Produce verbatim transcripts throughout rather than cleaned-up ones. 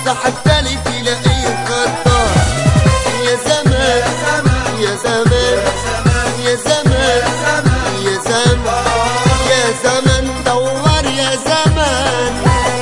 صاحب تالي تلاقيه غدار. يا زمان يا زمان يا زمان يا زمان يا زمان دور يا زمان.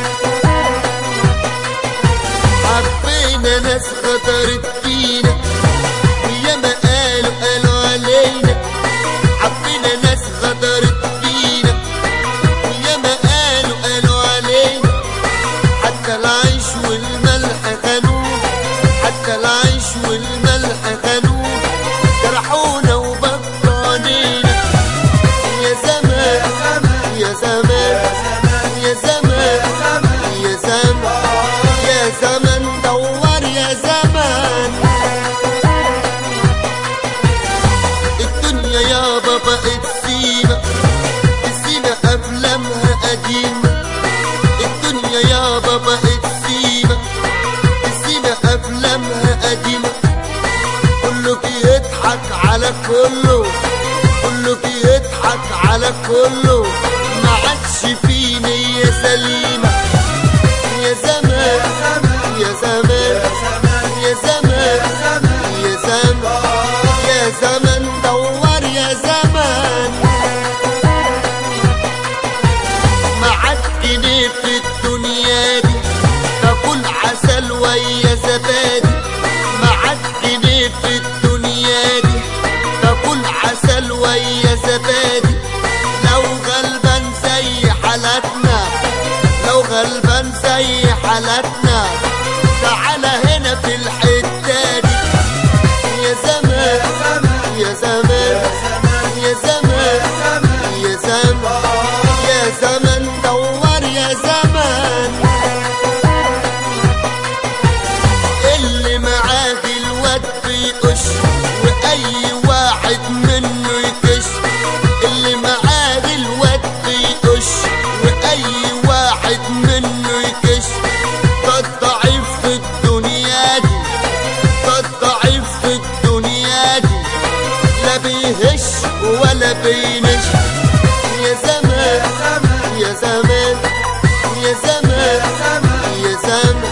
حبينا ناس غدرت فينا وياما قالوا قالوا علينا. حبينا ناس غدرت فينا وياما قالوا قالوا علينا. حتى العيش والملح خانوه، حتى العيش والملح خانوه، جرحونا وبطانينا. يا زمان يا زمان يا زمان يا زمان يا زمان دور يا زمان. الدنيا يابا بقت سيما، السيما أفلامها قديمة. الدنيا يابا بقت سيما، السيما أفلامها قديمة. كله بيضحك على كله، كله بيضحك على كله، ما عادش في نية سليمة. يا زمان يا زمان يا زمان يا زمان يا زمان دور يا زمان. ما عاد جنيه في الدنيا دي تاكل عسل ويا زبادي. ما عاد جنيه في الدنيا دي تاكل عسل ويا زبادي. لو غلبان زي حالتنا، لو غلبان زي حالتنا، تعالى هنا في الحتة دي. يا زمان يا زمان يا زمان يا زمان يا زمان دور يا زمان. اللي معاه الواد بيقش واي واحد منه يكش. اللي معاه الواد بيقش واي واحد منه يكش. ده الضعيف في الدنيا دي، ده الضعيف في الدنيا دي، لا بيهش ولا بينش. يا زمان يا زمان يا زمان يا زمان